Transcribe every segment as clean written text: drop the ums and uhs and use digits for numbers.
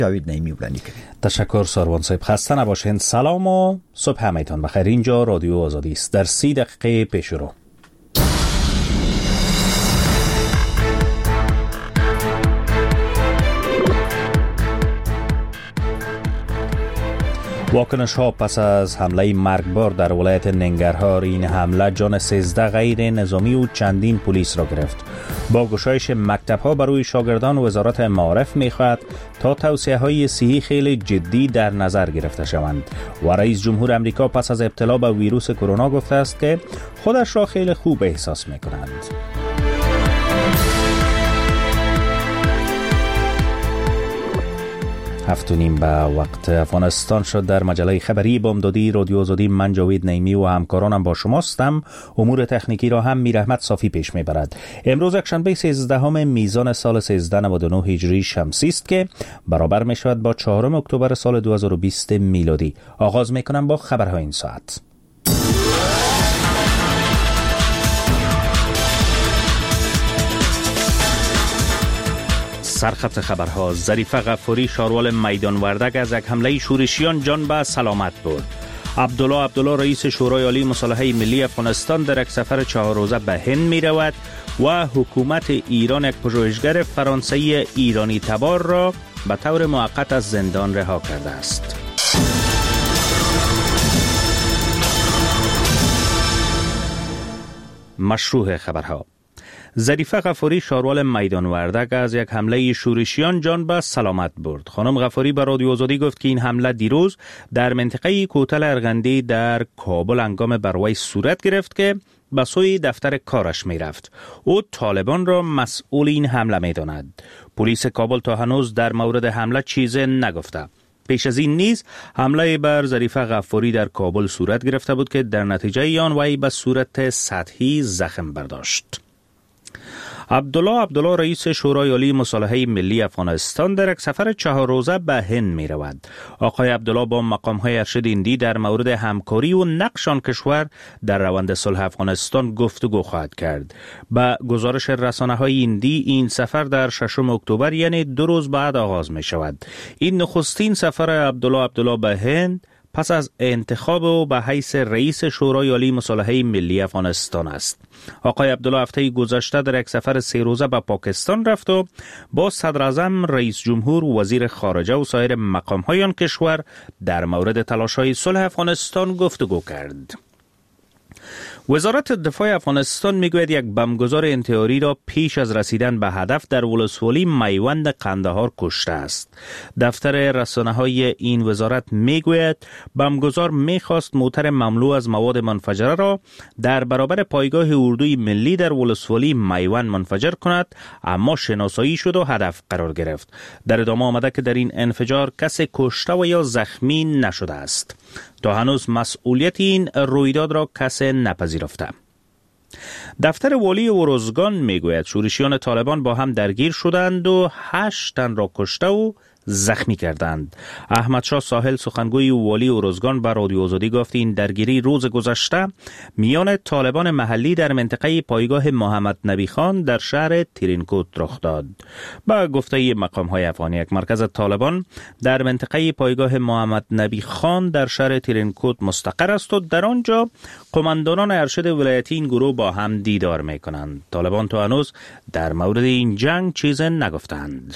جاوید نعیمی بلندی کرد. تشکر ساروان صاحب، خسته نباشین. سلام و صبح همتون بخیر. اینجا رادیو آزادی است. در 30 دقیقه پیش رو واکنش ها پس از حمله مرگبار در ولایت ننگرهار. این حمله جان 13 غیر نظامی و چندین پلیس را گرفت. با گشایش مکتب ها برای شاگردان وزارت معارف میخواهد تا توصیه های صحی خیلی جدی در نظر گرفته شوند و رئیس جمهور امریکا پس از ابتلا به ویروس کرونا گفته است که خودش را خیلی خوب احساس میکنند. هفت و نیم به وقت افغانستان شد. در مجله خبری بامدادی رادیو آزادی من جاوید نعیمی و همکارانم با شماستم. امور تکنیکی را هم میر احمد صافی پیش میبرد. امروز یکشنبه 13 میزان سال 1399 هجری شمسی است که برابر می شود با 4 اکتبر سال 2020 میلادی. آغاز میکنم با خبرهای این ساعت. سرخط خبرها. ظریفه غفاری شاروال میدان وردک از یک حمله شورشیان جان به سلامت برد. عبدالله رئیس شورای عالی مصالحه ملی افغانستان در یک سفر 4 روزه به هند می رود و حکومت ایران یک پژوهشگر فرانسوی ایرانی تبار را به طور موقت از زندان رها کرده است. مشروع خبرها. ظریفه غفاری شاروال میدان وردک از یک حمله شورشیان جان به سلامت برد. خانم غفاری به رادیو آزادی گفت که این حمله دیروز در منطقه کوتل ارغندی در کابل هنگام بروی صورت گرفت که به سوی دفتر کارش می رفت. او طالبان را مسئول این حمله می داند. پلیس کابل تا هنوز در مورد حمله چیزی نگفته. پیش از این نیز حمله بر ظریفه غفاری در کابل صورت گرفته بود که در نتیجه آن وی به صورت سطحی زخم برداشت. عبدالله رئیس شورای عالی مصالحه ملی افغانستان در یک سفر 4 روزه به هند می رود. آقای عبدالله با مقام‌های ارشد هندی در مورد همکاری و نقش آن کشور در روند صلح افغانستان گفتگو خواهد کرد. با گزارش رسانه‌های هندی این سفر در 6 اکتبر یعنی 2 روز بعد آغاز می شود. این نخستین سفر عبدالله به هند پس از انتخاب او به حیث رئیس شورای عالی مصالحه ملی افغانستان است. آقای عبدالله هفته گذشته در یک سفر 3 روزه به پاکستان رفت و با صدر اعظم، رئیس جمهور، وزیر خارجه و سایر مقام‌های آن کشور در مورد تلاش‌های صلح افغانستان گفتگو کرد. وزارت دفاع افغانستان میگوید یک بمبگذار انتحاری را پیش از رسیدن به هدف در ولسوالی میوند قندهار کشته است. دفتر رسانه‌های این وزارت میگوید بمبگذار میخواست موتر مملو از مواد منفجره را در برابر پایگاه اردوی ملی در ولسوالی میوند منفجر کند، اما شناسایی شد و هدف قرار گرفت. در ادامه آمده که در این انفجار کسی کشته و یا زخمی نشده است. تا هنوز مسئولیت این رویداد را کسی نپذیرفته. دفتر والی اروزگان میگوید شورشیان طالبان با هم درگیر شدند و 8 تن را کشته و زخمی کردند. احمد شاه ساحل سخنگوی والی اروزگان به رادیو آزادی گفت این درگیری روز گذشته میان طالبان محلی در منطقه پایگاه محمد نبی خان در شهر ترینکوت رخ داد. با گفته مقام‌های افغانی یک مرکز طالبان در منطقه پایگاه محمد نبی خان در شهر ترینکوت مستقر است و در آنجا قماندانان ارشد ولایتی این گروه با هم دیدار می‌کنند. طالبان تا هنوز در مورد این جنگ چیزی نگفتند.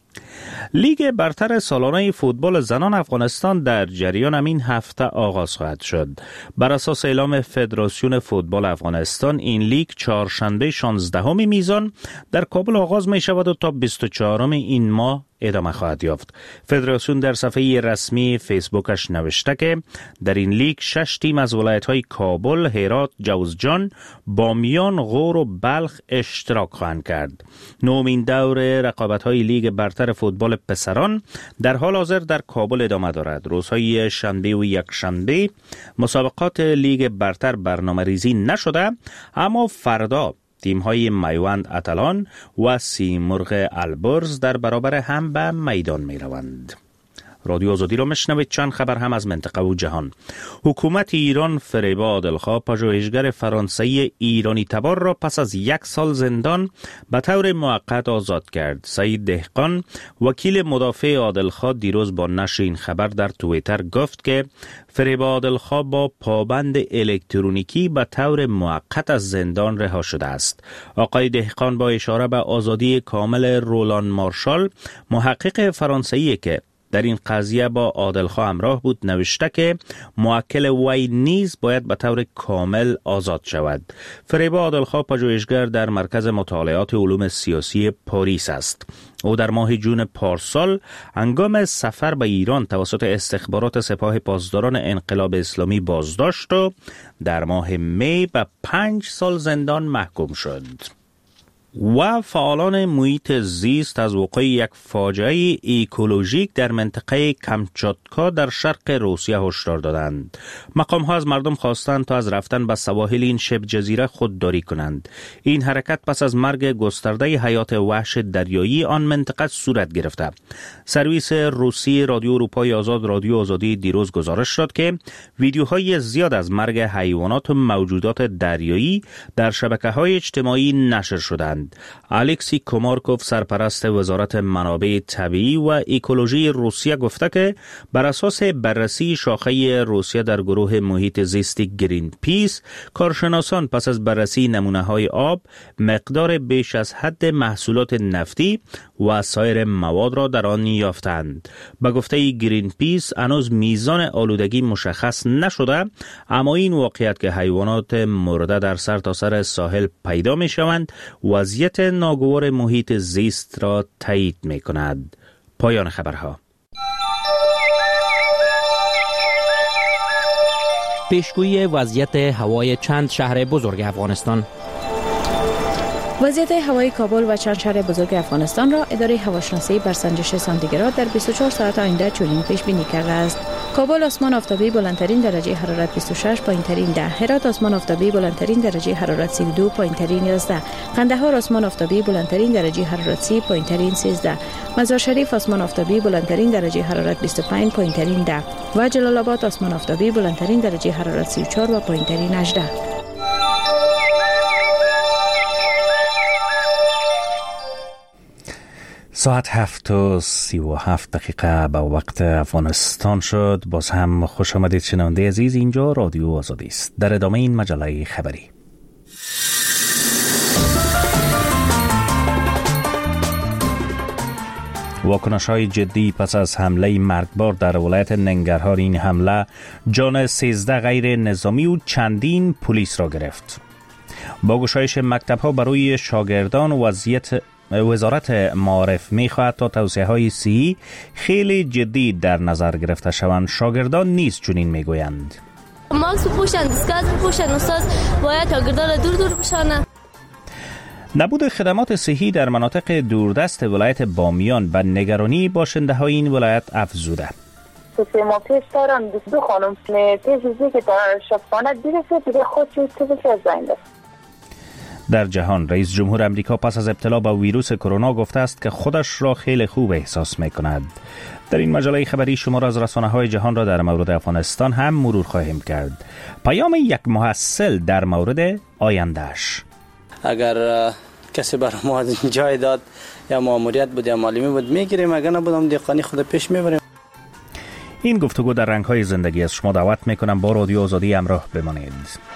لیگ برتر سالانه فوتبال زنان افغانستان در جریان این هفته آغاز خواهد شد. بر اساس اعلام فدراسیون فوتبال افغانستان این لیگ چهارشنبه 16 میزان در کابل آغاز می شود و تا 24 این ماه ادامه خواهد یافت. فدراسیون در صفحه رسمی فیسبوکش نوشته که در این لیگ 6 تیم از ولایت‌های کابل، هرات، جوزجان، بامیان، غور و بلخ اشتراک خواهند کرد. نومین دور رقابت‌های لیگ برتر فوتبال پسران در حال حاضر در کابل ادامه دارد. روزهای شنبه و یکشنبه مسابقات لیگ برتر برنامه‌ریزی نشده، اما فردا تیم‌های میوند اتلان و سیمرغ البرز در برابر هم به میدان می‌روند. رادیو آزادی را میشنوید. چند خبر هم از منطقه و جهان. حکومت ایران فریبا عادلخواه، پژوهشگر فرانسوی ایرانی تبار را پس از 1 سال زندان به طور موقت آزاد کرد. سعید دهقان، وکیل مدافع عادلخواه، دیروز با نشر این خبر در توییتر گفت که فریبا عادلخواه با پابند الکترونیکی به طور موقت از زندان رها شده است. آقای دهقان با اشاره به آزادی کامل رولان مارشال، محقق فرانسوی که در این قضیه با عادلخواه همراه بود، نوشته که موکل وی نیز باید به طور کامل آزاد شود. فریبا عادلخواه پژوهشگر در مرکز مطالعات علوم سیاسی پاریس است. او در ماه جون پارسال هنگام سفر به ایران توسط استخبارات سپاه پاسداران انقلاب اسلامی بازداشت و در ماه می به 5 سال زندان محکوم شد. و فعالان محیط زیست از وقوع یک فاجعه اکولوژیک در منطقه کامچاتکا در شرق روسیه هشدار دادند. مقام ها از مردم خواستند تا از رفتن به سواحل این شبه جزیره خودداری کنند. این حرکت پس از مرگ گسترده حیات وحش دریایی آن منطقه صورت گرفته. سرویس روسی رادیو اروپای آزاد، رادیو آزادی، دیروز گزارش داد که ویدیوهای زیاد از مرگ حیوانات و موجودات دریایی در شبکه‌های اجتماعی نشر شدند. الکسی کومارکوف، سرپرست وزارت منابع طبیعی و اکولوژی روسیه، گفته که بر اساس بررسی شاخه روسیه در گروه محیط زیستی گرین پیس، کارشناسان پس از بررسی نمونه‌های آب مقدار بیش از حد محصولات نفتی و سایر مواد را در آن یافتند. به گفته گرین پیس، هنوز میزان آلودگی مشخص نشده، اما این واقعیت که حیوانات مرده در سرتاسر ساحل پیدا می شوند وضعیت ناگوار محیط زیست را تایید می کند. پایان خبرها. پیشگویی وضعیت هوای چند شهر بزرگ افغانستان. وضعیت هوای کابل و چند شهر بزرگ افغانستان را اداره هواشناسی بر سنجش سانتیگراد در 24 ساعت آینده چنین پیش بینی کرده است: کابل آسمان آفتابی بلندترین درجه حرارت 26، پایینترین 10. هرات آسمان آفتابی بلندترین درجه حرارت 32، پایینترین 11. قندهار آسمان آفتابی بلندترین درجه حرارت 30، پایینترین 13. مزار شریف آسمان آفتابی بلندترین درجه حرارت 25، پایینترین 10. و جلال آباد آسمان آفتابی بلندترین درجه حرارت 34 و پایینترین 18. ساعت 7:37 به وقت افغانستان شد. باز هم خوش آمدید شنونده عزیز، اینجا رادیو آزادی است. در ادامه این مجله خبری، واکنش‌های جدی پس از حمله مرگبار در ولایت ننگرهار. این حمله جان 13 غیر نظامی و چندین پلیس را گرفت. با گشایش مکتب‌ها برای شاگردان، وزارت معارف می‌خواهد تا توصیه‌های صحی خیلی جدی در نظر گرفته شوند. شاگردان نیز چنین می‌گویند. ماسک بپوشن، دستگاه بپوشن، استاد باید شاگردان دور بشانه. نبود خدمات صحی در مناطق دوردست ولایت بامیان به نگرانی باشنده‌های این ولایت افزوده. ما پیش دارم دو خانم پیشوزی که در شبخانه دیرسه دیگه خودشون تو بشه زنده. در جهان، رئیس جمهور امریکا پس از ابتلا به ویروس کرونا گفته است که خودش را خیلی خوب احساس می کند. در این مجله خبری شما را از رسانه‌های جهان را در مورد افغانستان هم مرور خواهیم کرد. پیام یک محصل در مورد آیندهش: اگر کسی بر ما جای داد یا ماموریت بود یا معلمی بود میگیریم، اگر نبودم دهقانی خود پیش میبریم. این گفتگو در رنگ‌های زندگی از شما دعوت میکنم با رادیو آزادی همراه بمانید.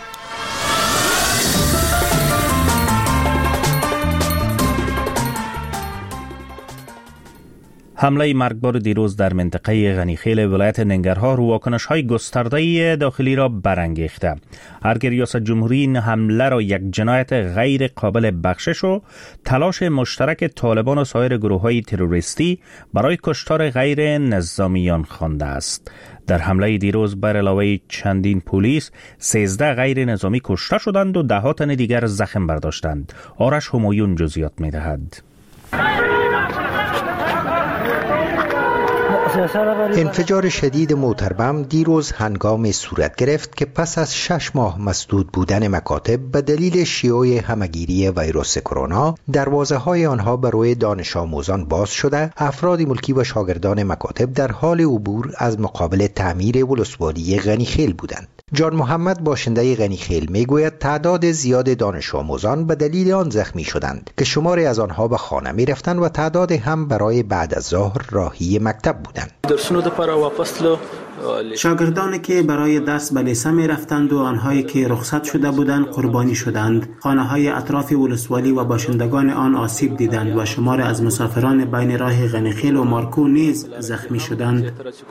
حمله مرگبار دیروز در منطقه غنیخیل ولایت ننگرهار واکنش‌های گسترده داخلی را برانگیخته. هرگاه ریاست جمهوری این حمله را یک جنایت غیر قابل بخشش و تلاش مشترک طالبان و سایر گروه‌های تروریستی برای کشتار غیر نظامیان خوانده است. در حمله دیروز بر علاوه چندین پلیس، 13 غیر نظامی کشته شدند و 10 تن دیگر زخم برداشتند. آرش همایون جزئیات می‌دهد. انفجار شدید موتربم دیروز هنگام صورت گرفت که پس از 6 ماه مسدود بودن مکاتب به دلیل شیوع همهگیری ویروس کرونا، دروازه‌های آنها برای دانش آموزان باز شده. افراد ملکی و شاگردان مکاتب در حال عبور از مقابل تعمیر ولسوالی غنیخیل بودند. جان محمد باشنده غنیخیل میگوید تعداد زیاد دانش آموزان به دلیل آن زخمی شدند که شماری از آنها به خانه می رفتند و تعداد هم برای بعد از ظهر راهی مکتب بودند. شاگردانی که برای درس به لیسه می رفتند و آنهایی که رخصت شده بودند قربانی شدند. خانه های اطراف ولسوالی و باشندگان آن آسیب دیدند و شمار از مسافران بین راه غنیخیل و مارکو نیز زخمی شدند.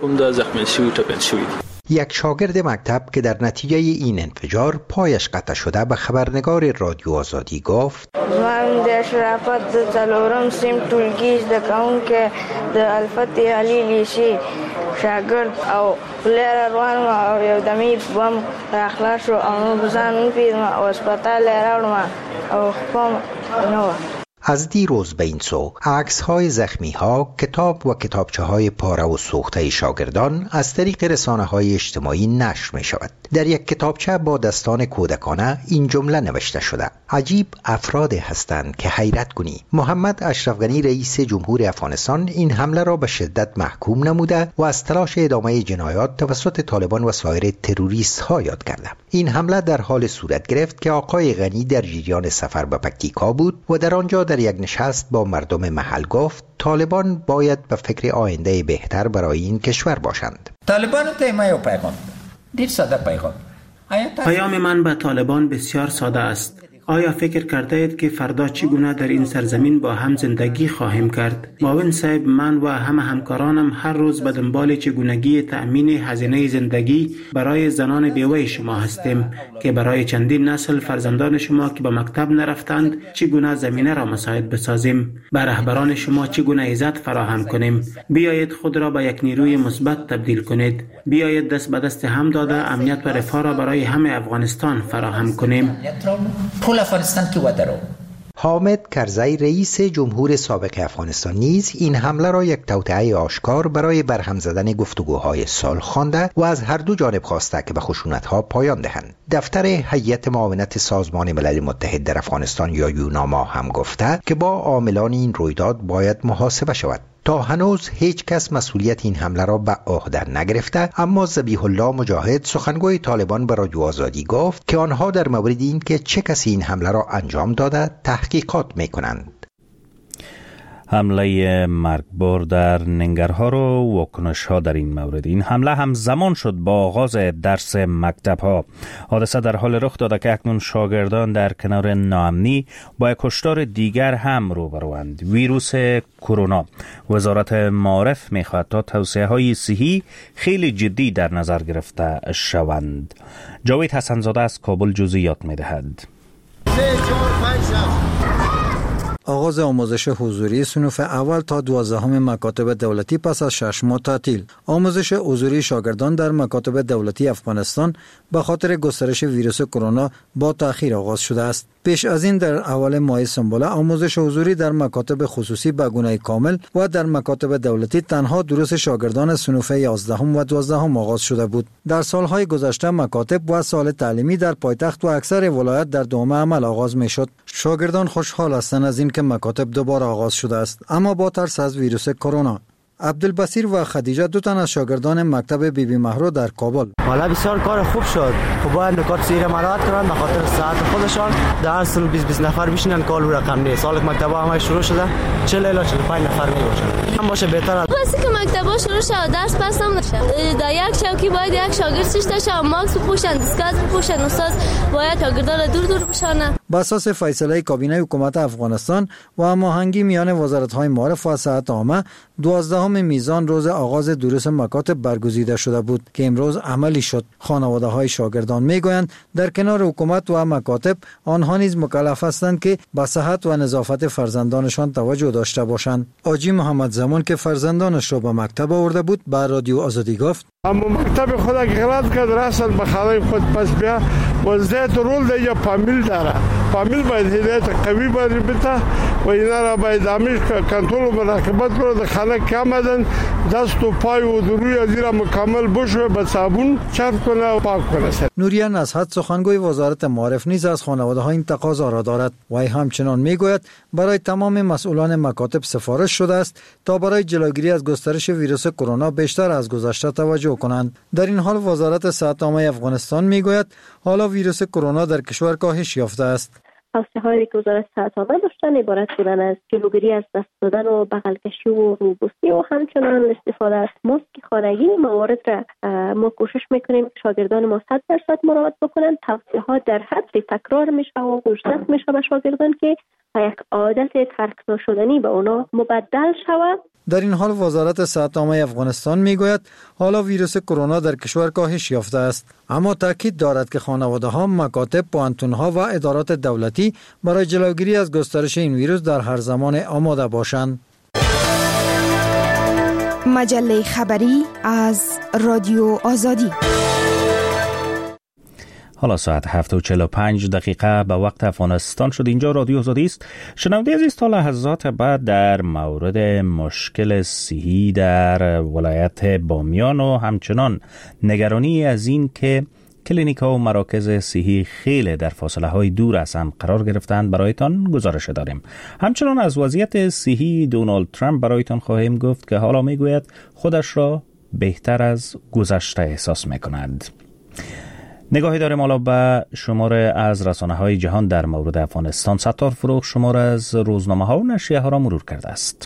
یک شاگرد مکتب که در نتیجه این انفجار پایش قطع شده به خبرنگار رادیو آزادی گفت: من در شرافت د څلورم سیم ټولګي زده کوونکی د الفتح علي لیسې شاګرد او لاره روان او یو دمې بم راخلاص شو او نو ځان وپیژنم او هسپتال راوړم او خپم نو. از دیروز به این سو عکس‌های زخمی‌ها، کتاب و کتابچه‌های پاره و سوخته شاگردان از طریق رسانه‌های اجتماعی نشر می‌شود. در یک کتابچه با دستان کودکانه این جمله نوشته شده: عجیب افراد هستند که حیرت کنی. محمد اشرف غنی رئیس جمهور افغانستان این حمله را به شدت محکوم نموده و از تلاش ادامه جنایات توسط طالبان و سایر تروریست‌ها یاد کرده. این حمله در حال صورت گرفت که آقای غنی در جریان سفر به پکتیکا بود و در آنجا در یک نشست با مردم محل گفت طالبان باید به فکر آینده بهتر برای این کشور باشند. طالبان ته ما یو پیغام دیر ساده پیام من به طالبان بسیار ساده است. آیا فکر کرده اید که فردا چگونه در این سرزمین با هم زندگی خواهیم کرد؟ معاون صاحب، من و همکارانم هر روز به دنبال چگونگی تأمین هزینه زندگی برای زنان بیوه شما هستیم که برای چندین نسل فرزندان شما که به مکتب نرفتند چگونه زمینه را مساعد بسازیم. به رهبران شما چگونه عزت فراهم کنیم. بیایید خود را به یک نیروی مثبت تبدیل کنید. بیایید دست به دست هم داده امنیت و رفاه را برای همه افغانستان فراهم کنیم. حامد کرزی رئیس جمهور سابق افغانستان نیز این حمله را یک توطئه آشکار برای برهم زدن گفتگوهای صلح خوانده و از هر دو جانب خواسته که به خشونت‌ها پایان دهند. دفتر هیئت معاونت سازمان ملل متحد در افغانستان یا یوناما هم گفته که با عاملان این رویداد باید محاسبه شود. تا هنوز هیچ کس مسئولیت این حمله را به عهده نگرفته، اما ذبیح الله مجاهد سخنگوی طالبان به رادیو آزادی گفت که آنها در مورد این که چه کسی این حمله را انجام داده تحقیقات می‌کنند. حمله مرگبار در ننگرهار و واکنش‌ها در این مورد. این حمله هم زمان شد با آغاز درس مکتب‌ها. حادثه در حال رخ داده که اکنون شاگردان در کنار ناامنی با یک هشدار دیگر هم روبروند: ویروس کرونا. وزارت معارف می‌خواهد تا توصیه‌های صحی خیلی جدی در نظر گرفته شوند. جاوید حسن‌زاده از کابل جزئیات می‌دهد. آغاز آموزش حضوری صنف اول تا 12 مکاتب دولتی پس از 6 ماه تعطیل. آموزش حضوری شاگردان در مکاتب دولتی افغانستان به خاطر گسترش ویروس کرونا با تأخیر آغاز شده است. پیش از این در اول ماه سنباله آموزش حضوری در مکاتب خصوصی به گونه کامل و در مکاتب دولتی تنها دروس شاگردان صنف 11 و 12 آغاز شده بود. در سالهای گذشته مکاتب و سال تعلیمی در پایتخت و اکثر ولایات در دوم عمل آغاز می شد. شاگردان خوشحال هستند از این که مکاتب دوباره آغاز شده است، اما با ترس از ویروس کرونا. عبدالبصیر و خدیجه دو تن از شاگردان مکتب بیبی مهرو در کابل. والا بسیار کار خوب شد. خب باید نکات سیر مراعات کنند به خاطر ساعت خودشان. در اصل 20 نفر بشینن کالو رقم نیست. سال مکتب‌ها همه شروع شده. 40 الی 45 نفر میباشند. هم باشه بهتر است. واسه که مکتب‌ها شروع شد درس پس هم نشه. در یک شوکی باید یک شاگرد شش تا ماکس بپوشن، دیسکاس بپوشن، استاد باید شاگردان دور دور بشانه. بر اساس فیصله کابینه حکومت افغانستان و هماهنگی میان وزارت‌های معارف و صحت عامه 12 میزان روز آغاز دروس مکاتب برگزیده شده بود که امروز عملی شد. خانواده‌های شاگردان میگویند در کنار حکومت و مکاتب آنها نیز مکلف هستند که به صحت و نظافت فرزندانشان توجه داشته باشند. آجی محمد زمان که فرزندانش را به مکتب آورده بود به رادیو آزادی گفت: اما مکتب خود غلط کرد، رسل به خانه خود پس بیا وزده رول ده یا فامیل داره فامیل باید هدایت قوی باید بده و اینا را باید همیش کنترل و مراقبت کنه. در خانه که آمدن دست و پای و روی از را مکمل بشوه، به صابون چرب کنه و پاک کنه. نوریا نصحت سخنگوی وزارت معارف نیز از خانواده ها این تقاضا را دارد. وی همچنان میگوید برای تمام مسئولان مکاتب سفارش شده است تا برای جلوگیری از گسترش ویروس کرونا بیشتر از گذشته توجه کنند. در این حال وزارت صحت عامه افغانستان میگوید حالا ویروس کرونا در کشور کاهش یافته است. توصیه‌هایی که وزارت صحت عامه داشتن عبارت بودن از جلوگیری از دست دادن و بغل کشی و روبوسی و همچنان استفاده از ماسک خانگی. موارد را ما کوشش میکنیم که شاگردان ما 100% مراعات بکنن. توصیه‌ها در حد تکرار میشه و فرصت میشه به شاگردان که یک عادت ترک نشدنی به اونا مبدل شود. در این حال وزارت صحت عامه افغانستان میگوید حالا ویروس کرونا در کشور کاهش یافته است، اما تاکید دارد که خانواده ها، مکاتب، پوهنتون ها و ادارات دولتی برای جلوگیری از گسترش این ویروس در هر زمان آماده باشند. مجله خبری از رادیو آزادی. حالا ساعت 7:45 به وقت افغانستان شد. اینجا رادیو آزادی است. شنونده عزیز، تا لحظات بعد در مورد مشکل صحی در ولایت بامیان و همچنان نگرانی از این که کلینیک‌ها و مراکز صحی خیلی در فاصله های دور از هم قرار گرفتند برایتان گزارش داریم. همچنان از وضعیت صحی دونالد ترامپ برایتان خواهیم گفت که حالا میگوید خودش را بهتر از گذشته احساس میکند. نگاهی داریم حالا به شماره از رسانه‌های جهان در مورد افغانستان. ستار فروغ شماره از روزنامه‌ها و نشریه‌ها را مرور کرده است.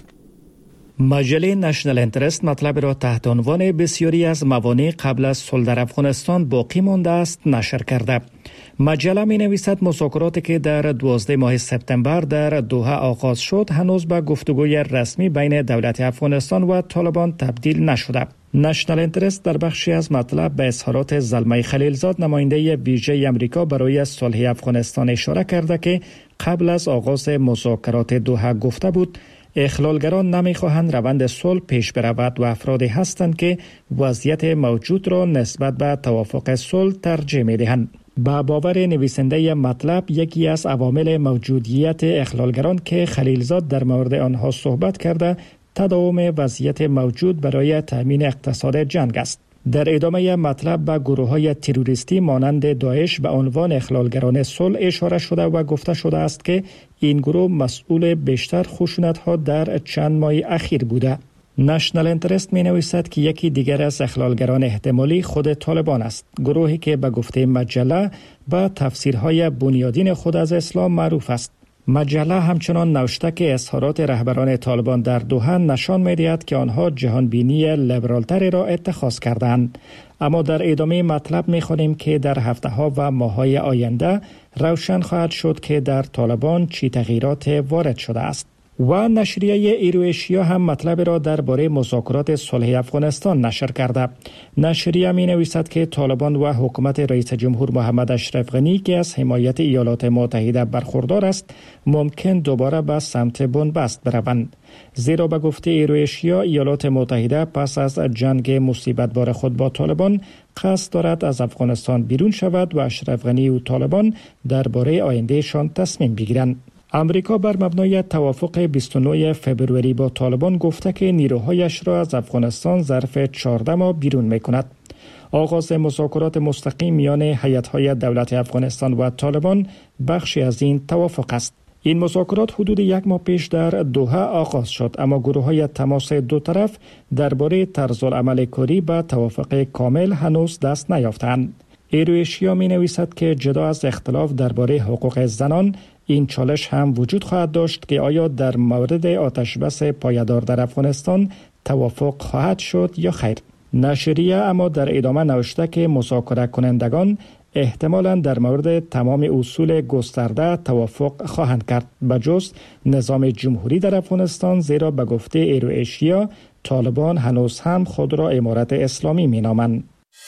مجله نشنل انترست مطلب را تحت عنوان بسیاری از موانع قبل از صلح در افغانستان باقی مانده است نشر کرده. مجله می نویسد مذاکراتی که در 12 ماه سپتامبر در دوحه آغاز شد هنوز به گفتگوی رسمی بین دولت افغانستان و طالبان تبدیل نشده. نشنل انترست در بخشی از مطلب به اظهارات زلمه خلیلزاد نماینده ویژه آمریکا برای صلح افغانستان اشاره کرده که قبل از آغاز مذاکرات دوحه گفته بود اخلالگران نمیخواهند روند صلح پیش برود و افرادی هستند که وضعیت موجود را نسبت به توافق صلح ترجیح میدهند. با باور نویسنده مطلب یکی از عوامل موجودیت اخلالگران که خلیلزاد در مورد آنها صحبت کرده تداوم وضعیت موجود برای تامین اقتصاد جنگ است. در ادامه مطلب به گروه‌های تروریستی مانند داعش به عنوان اخلالگران صلح اشاره شده و گفته شده است که این گروه مسئول بیشتر خشونت‌ها در چند ماه اخیر بوده. نشنل انترست می نویسد که یکی دیگر از اخلالگران احتمالی خود طالبان است، گروهی که به گفته مجله با تفسیرهای بنیادین خود از اسلام معروف است. مجله همچنان نوشته که اظهارات رهبران طالبان در دوحه نشان می‌دهد که آنها جهانبینی لیبرالتری را اتخاذ کردند. اما در ادامه مطلب می‌خوانیم که در هفته‌ها و ماه‌های آینده روشن خواهد شد که در طالبان چه تغییرات وارد شده است. و نشریه ایروشیا هم مطلب را درباره مذاکرات صلح افغانستان نشر کرده. نشریه می نویسد که طالبان و حکومت رئیس جمهور محمد اشرف غنی که از حمایت ایالات متحده برخوردار است ممکن دوباره به سمت بنبست بروند. زیرا به گفته ایروشیا ایالات متحده پس از جنگ مصیبت بار خود با طالبان قصد دارد از افغانستان بیرون شود و اشرف غنی و طالبان درباره آیندهشان تصمیم بگیرند. امریکا بر مبنای توافق 29 فبروری با طالبان گفته که نیروهایش را از افغانستان ظرف 14 ماه بیرون می‌کند. آغاز مذاکرات مستقیم میان هیئت‌های دولت افغانستان و طالبان بخشی از این توافق است. این مذاکرات حدود 1 ماه پیش در دوحه آغاز شد، اما گروه‌های تماس دو طرف درباره طرزالعمل کاری به توافق کامل هنوز دست نیافتند. ایروشیا می‌نویسد که جدا از اختلاف درباره حقوق زنان، این چالش هم وجود خواهد داشت که آیا در مورد آتشبس پایدار در افغانستان توافق خواهد شد یا خیر. نشریه اما در ادامه نوشته که مذاکره کنندگان احتمالاً در مورد تمام اصول گسترده توافق خواهند کرد بجز نظام جمهوری در افغانستان، زیرا به گفته ایروشیا طالبان هنوز هم خود را امارت اسلامی مینامند.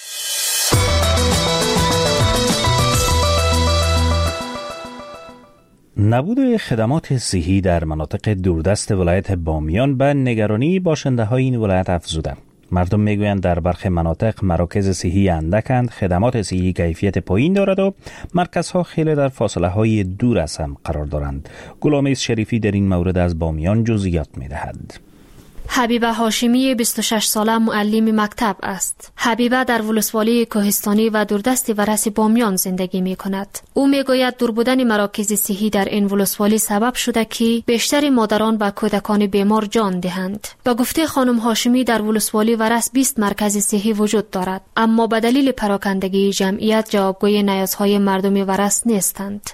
نبود خدمات صحی در مناطق دوردست ولایت بامیان به نگرانی باشنده های این ولایت افزوده. مردم میگویند در برخی مناطق مراکز صحی اندکند، خدمات صحی کیفیت پایین دارد و مرکزها خیلی در فاصله های دور از هم قرار دارند. غلامیز شریفی در این مورد از بامیان جزئیات میدهد. حبیبه هاشمی 26 ساله معلم مکتب است. حبیبه در ولسوالی کوهستانی و دوردست ورس بامیان زندگی می کند. او می گوید دور بودن مراکز صحی در این ولسوالی سبب شده که بیشتر مادران و کودکان بیمار جان دهند. با گفته خانم هاشمی در ولسوالی ورس 20 مرکز صحی وجود دارد، اما به دلیل پراکندگی جمعیت جوابگوی نیازهای مردم ورس نیستند.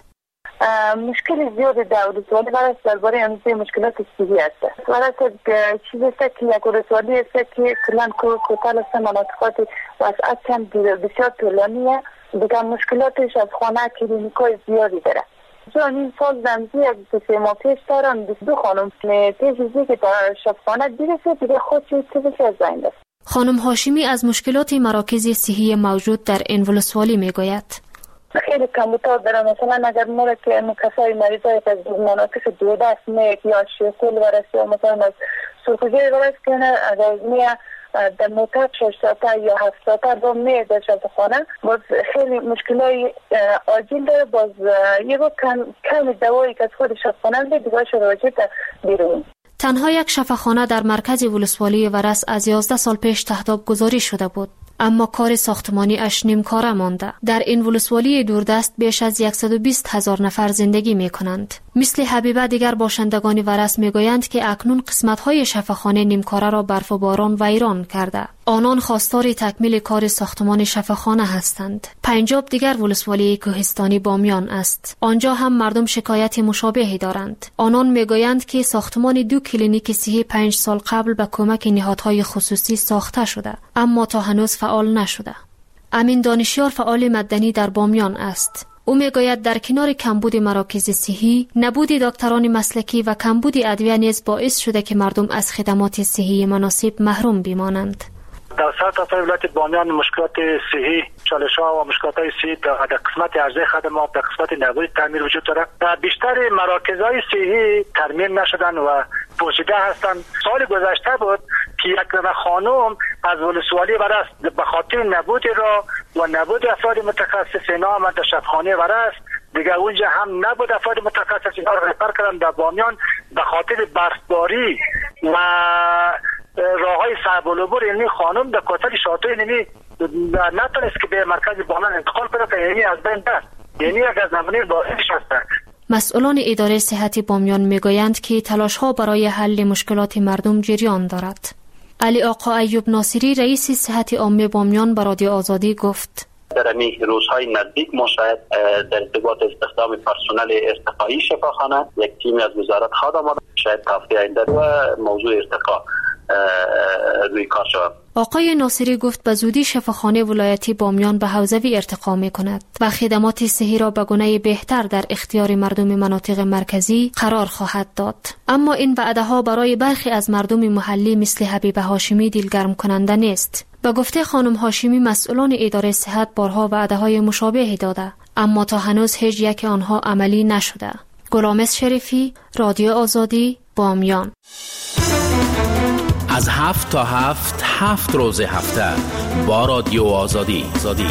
مشکل زیاد در ولسوالی ورس درباره همین مشکلات صحی است. ورس چیزی است که یک ولسوالی است که کلان کوتاه است، مناطقات وسعت هم بسیار طولانیه. دیگر مشکلاتش از خانه کلینیکای زیادی داره. چون این سال دمزی از 3 ماه پیش دارم 22 خانم تیزی که در شفاخانه دیرسه دیگه خودشی تیزی از زنده. خانم هاشمی از مشکلات مراکز صحی موجود در این ولسوالی میگوید. خیلی کمبودها دارم. مثلا اگر ما که کسای مریضای از مناطق دوده است یا شکل ورس یا مثلا از سرخوزی ورس کنه، اگر میه در موتر 6 ساعته یا 7 ساعته با میه در شفاخانه، باز خیلی مشکلای عاجل داره. باز یه با کم دوایی که از خود شفاخانه ده دیگه شراجه در بیرون. تنها یک شفاخانه در مرکز ولسوالی ورس از 11 سال پیش تهداب گذاری شده بود، اما کار ساختمانی اش نیمکاره مانده. در این ولسوالی دوردست بیش از 120,000 نفر زندگی می کنند. مثل حبیبه دیگر باشندگان ورس می گویند که اکنون قسمت‌های شفاخانه نیمکاره را برف و باران ویران کرده. آنان خواستار تکمیل کار ساختمان شفاخانه هستند. پنجاب دیگر ولسوالی کوهستانی بامیان است. آنجا هم مردم شکایت مشابهی دارند. آنان می گویند که ساختمان 2 کلینیک صحی 5 سال قبل به کمک نهادهای خصوصی ساخته شده، اما تا هنوز فعال نشده. امین دانشیار فعال مدنی در بامیان است. او میگوید در کنار کمبود مراکز صحی، نبود دکتران مسلکی و کمبود ادویه نیز باعث شده که مردم از خدمات صحی مناسب محروم بمانند. در سطح ولایت بامیان مشکلات صحی، چالش‌ها و مشکلات صحی در قسمت عرضه خدمات در قسمت نبود تعمیر وجود دارد. بیشتر مراکزهای صحی ترمیم نشدن و پوشیده هستند. سال گذشته بود که یک خانم از ولسوالی ورس به خاطر نبود را و نبود افراد متخصص آمد در شفاخانه ورس. دیگه اونجا هم نبود افراد متخصص را رفر کردن در بامیان به خاطر برفباری و راههای صعب العبور. یعنی خانم در کوتل شاطئ یعنی نتونست که به مرکز بامیان انتقال کنه، یعنی از بین رفت. یعنی یک از نمونه باعثش هست. مسئولان اداره صحت بامیان میگویند که تلاش‌ها برای حل مشکلات مردم جریان دارد. علی آقا ایوب ناصری رئیس صحت عامه بامیان به رادیو آزادی گفت: در این روزهای نزدیک ما شاید در ارتباط استخدام پرسنل ارتقایی شفاخانه یک تیم از وزارت خواهد آمد، شاید هفته آینده و موضوع ارتقا روی کار شود. آقای ناصری گفت به زودی شفاخانه ولایتی بامیان به حوزوی ارتقا می کند و خدمات صحی را به گونه بهتر در اختیار مردم مناطق مرکزی قرار خواهد داد. اما این وعده ها برای برخی از مردم محلی مثل حبیبه هاشمی دلگرم کننده نیست. به گفته خانم هاشمی مسئولان اداره صحت بارها وعده های مشابهی داده، اما تا هنوز هیچ یک آنها عملی نشده. غلامیز شریفی، رادیو آزادی، بامیان. از 7 تا 7 روز هفته با رادیو آزادی.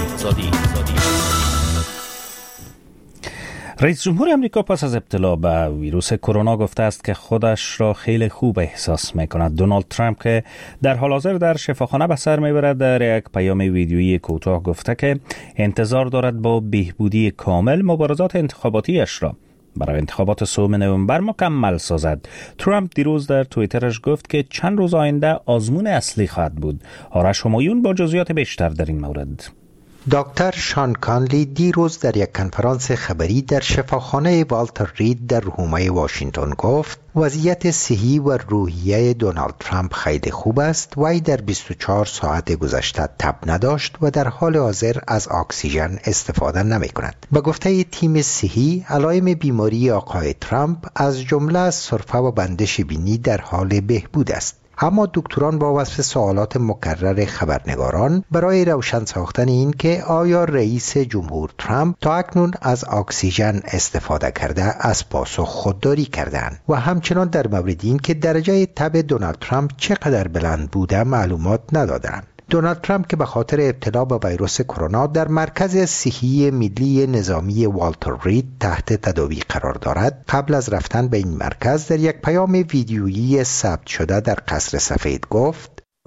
رئیس جمهور امریکا پس از ابتلا به ویروس کرونا گفته است که خودش را خیلی خوب احساس می‌کند. دونالد ترامپ که در حال حاضر در شفاخانه به سر می‌برد در یک پیام ویدیویی کوتاه گفته که انتظار دارد با بهبودی کامل مبارزات انتخاباتیش را برای انتخابات 3 نوامبر مکمل سازد. ترامپ دیروز در توییترش گفت که چند روز آینده آزمون اصلی خواهد بود. آرش همایون با جزئیات بیشتر در این مورد. دکتر شان کانلی دیروز در یک کنفرانس خبری در شفاخانه والتر رید در حومه واشنگتن گفت وضعیت صحی و روحیه دونالد ترامپ خیلی خوب است. وی در 24 ساعت گذشته تب نداشت و در حال حاضر از اکسیژن استفاده نمی کند. به گفته تیم صحی علائم بیماری آقای ترامپ از جمله سرفه و بندش بینی در حال بهبود است. اما دکتران با وصف سوالات مکرر خبرنگاران برای روشن ساختن این که آیا رئیس جمهور ترامپ تا اکنون از اکسیژن استفاده کرده از پاسخ خودداری کردند و همچنان در مورد این که درجه تب دونالد ترامپ چقدر بلند بوده معلومات ندادند. دونالد ترامپ که به خاطر ابتلا به ویروس کرونا در مرکز صحی ملی نظامی والتر رید تحت تداوی قرار دارد، قبل از رفتن به این مرکز در یک پیام ویدیویی ثبت شده در قصر سفید گفت: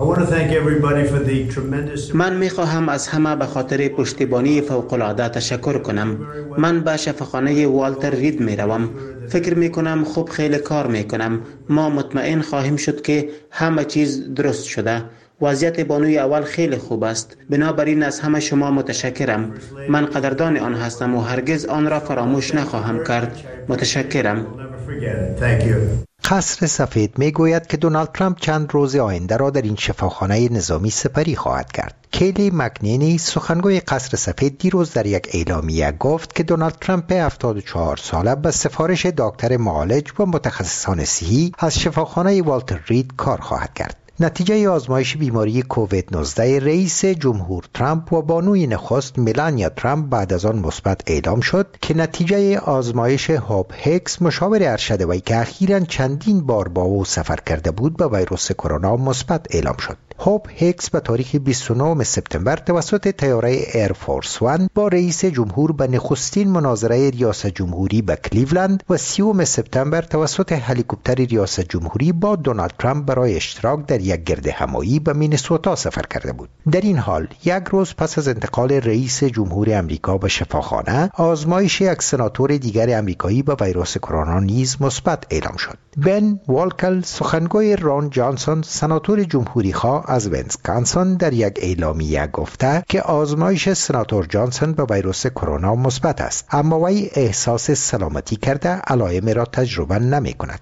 من میخواهم از همه به خاطر پشتیبانی فوق‌العاده تشکر کنم. من به شفاخانه والتر رید میروم. فکر میکنم خوب خیلی کار میکنم. ما مطمئن خواهیم شد که همه چیز درست شده. وضعیت بانوی اول خیلی خوب است. بنابراین از همه شما متشکرم. من قدردان آن هستم و هرگز آن را فراموش نخواهم کرد. متشکرم. قصر سفید می گوید که دونالد ترامپ چند روز آینده را در این شفاخانه نظامی سپری خواهد کرد. کیلی مکنینی سخنگوی قصر سفید دیروز در یک اعلامیه گفت که دونالد ترامپ 74 ساله به سفارش دکتر معالج و متخصصان صحی از شفاخانه والتر رید کار خواهد کرد. نتیجه آزمایش بیماری کووید 19 رئیس جمهور ترامپ و بانوی نخست ملانیا ترامپ بعد از آن مثبت اعلام شد که نتیجه آزمایش هوب هیکس مشاور ارشد وی که اخیراً چندین بار با او سفر کرده بود به ویروس کرونا مثبت اعلام شد. هوب هیکس به تاریخ 29 سپتامبر توسط طیاره ایر فورس 1 با رئیس جمهور به نخستین مناظره ریاست جمهوری به کلیولند و 30 سپتامبر توسط هلیکوپتر ریاست جمهوری با دونالد ترامپ برای اشتراک در یک گرد همایی به مینیسوتا سفر کرده بود. در این حال یک روز پس از انتقال رئیس جمهور امریکا به شفاخانه، آزمایش یک سناتور دیگر امریکایی به ویروس کرونا نیز مثبت اعلام شد. بن والکل سخنگوی ران جانسون سناتور جمهوری خواه از ویسکانسین در یک اعلامیه گفته که آزمایش سناتور جانسون به ویروس کرونا مثبت است، اما وی احساس سلامتی کرده علائم را تجربه نمی کند.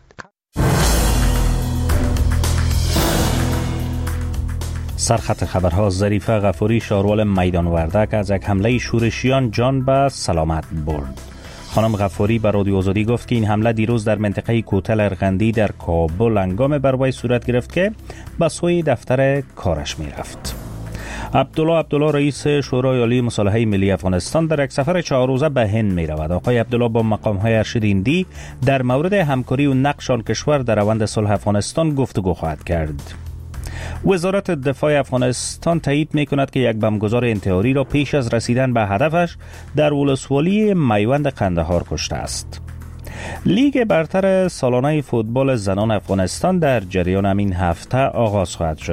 سرخط خبرها: ظریفه غفوری شارول میدان وردک از یک حمله شورشیان جان به سلامت برد. خانم غفوری به رادیو آزادی گفت که این حمله دیروز در منطقه کوتل ارغندی در کابل هنگام بر وی صورت گرفت که به سوی دفتر کارش می رفت. عبدالله رئیس شورای عالی مصالحه ملی افغانستان در یک سفر 4 روزه به هند می رود. آقای عبدالله با مقام‌های ارشد هندی در مورد همکاری و نقش آن کشور در روند صلح افغانستان گفتگو خواهد کرد. وزارت دفاع افغانستان تایید می کند که یک بمبگذار انتحاری را پیش از رسیدن به هدفش در ولسوالی میوند قندهار کشته است. لیگ برتر سالانه فوتبال زنان افغانستان در جریان همین هفته آغاز خواهد شد.